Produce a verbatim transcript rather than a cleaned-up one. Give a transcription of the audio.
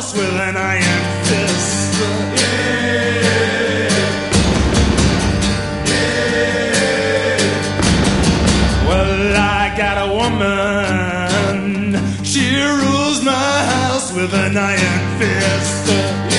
house with an iron fist. Yeah, yeah. Well, I got a woman, she rules my house with an iron fist.